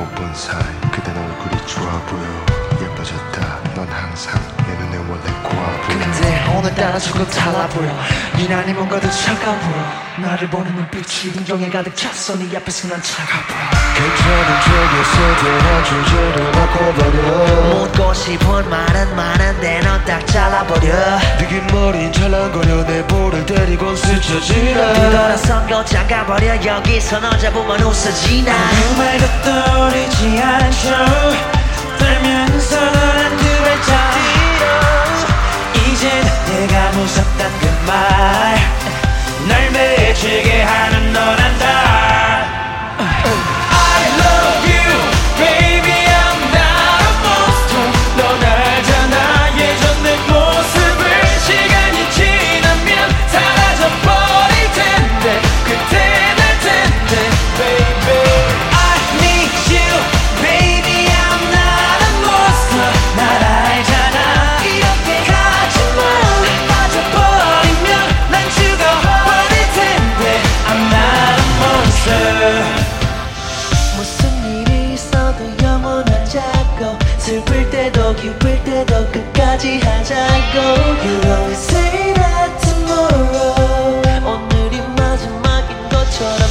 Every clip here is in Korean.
못 본 사이 그댄 얼굴이 좋아 보여. 예뻐졌다 넌 항상 내 눈에 원래 고와 보여. 근데 오늘따라 조금 달라 보여. 유난히 뭔가 더 차가워 보여. 나를 보는 눈빛이 인정에 가득 찼어. 네 앞에서 난 차가 보여. 괜찮은 척에서 대한 주제를 바꿔버려. 묻고 싶은 말은 많은데 넌 딱 잘라버려. 느긴 머린 찰랑거려 내 볼을 때리곤 스쳐지나. 돌아선 곧장 가버려. 여기서 너 잡으면 웃어지나. 아무 말도 떠오르지 않죠. 떨면서 너란 두 발짝 뒤로. 이젠 내가 무섭단 그 말 날 매치게 하는 너란다. I love you, baby, I'm not a monster. 넌 알잖아 예전 내 모습을. 시간이 지나면 사라져버릴 텐데 그때 날 텐데 baby. I need you, baby, I'm not a monster. 날 알잖아 이렇게 가지마. 빠져버리면 난 죽어버릴 텐데 I'm not a monster. 무슨 일이 있어도 영원하자고. 슬플 때도 기쁠 때도 끝까지 하자고. You always say that tomorrow. 오늘이 마지막인 것처럼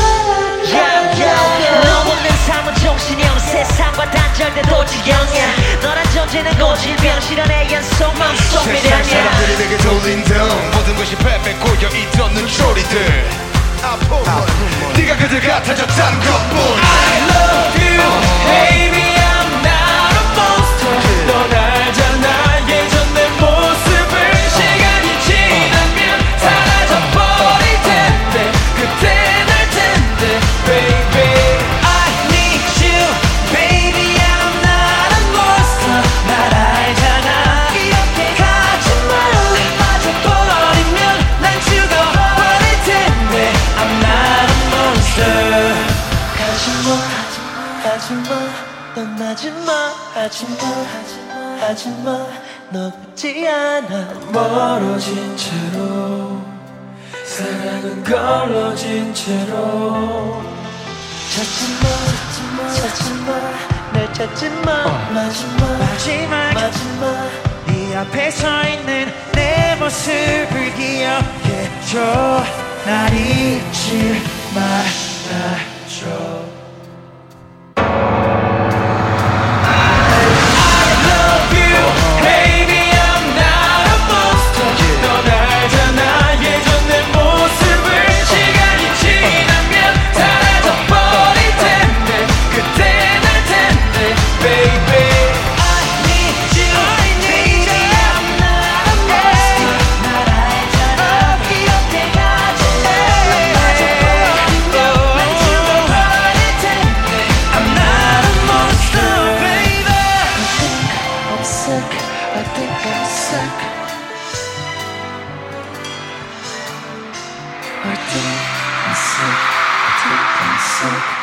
사랑해. 너 없는 삶은 정신이 없는 세상과 단절돼도 지경이야. 너란 존재는 고질병 실현의 연속 맘속 세상 미련이야. 사람들이 내게 돌린 등 모든 것이 빽빽 고여있던 눈초리들. 네가 그들 같아졌단 것뿐. I love you, baby, I'm not a monster. 넌 알잖아 예전 내 모습을. 시간이 지나면 사라져버릴 텐데 그때 날 텐데 baby. I need you, baby, I'm not a monster. 날 알잖아 이렇게 가지마. 빠져버리면 난 죽어버릴 텐데 I'm not a monster. 하지마 떠나지마. 하지마 너 같지 않아. 멀어진 채로 사랑은 걸러진 채로. 찾지마 날 찾지마. 마지막 네 앞에 서 있는 내 모습을 기억해줘. 날 잊지 말아줘. I think I'm sick. I think I'm sick.